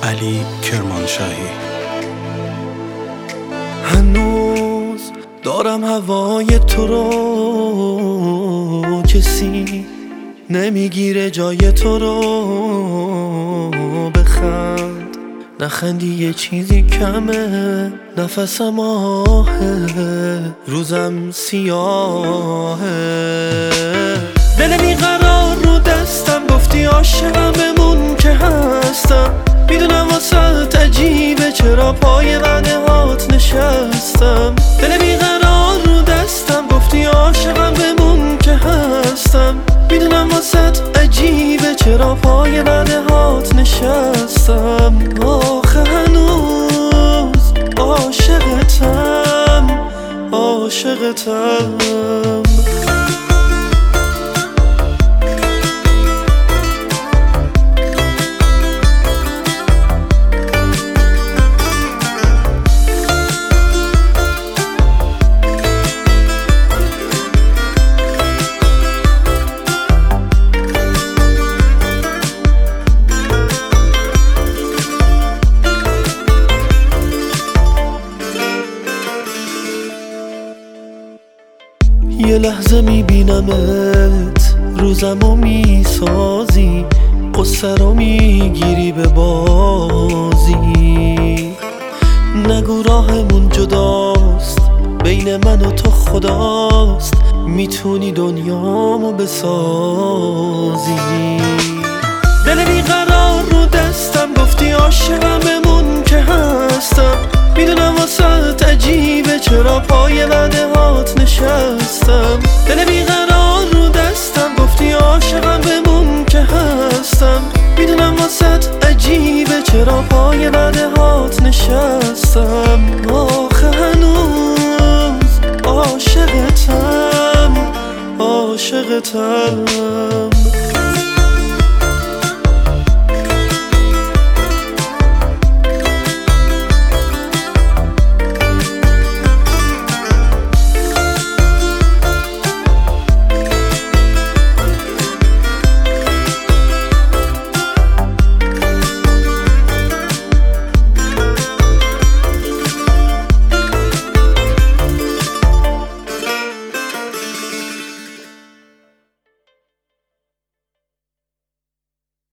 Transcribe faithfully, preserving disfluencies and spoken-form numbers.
علی کرمانشاهی. هنوز دارم هوای تو رو، کسی نمیگیره جای تو رو. بخند نخندی یه چیزی کمه، نفسم آهه، روزم سیاهه. دل بیقرار رو دستم، گفتی عاشقم بمون که هستم. میدونم واسه عجیبه چرا پای وعده هات نشستم. دل بیقرار رو دستم، گفتی عاشقم بمون که هستم. میدونم واسه عجیبه چرا پای وعده هات نشستم. آخه هنوز عاشقتم، عاشقتم. یه لحظه میبینمت، روزمو میسازی، قصه رو میگیری به بازی. نگو راهمون جداست، بین من و تو خداست، میتونی دنیامو بسازی. دل بیقرار رو دستم، گفتی عاشقم بمون که هستم. میدونم واسه عجیبه چرا پای وعده هات نشستم. دل بیقرار رو دستم، گفتی عاشقم بمون که هستم. میدونم واسه عجیبه چرا پای وعده هات نشستم. آخه هنوز عاشقتم، عاشقتم.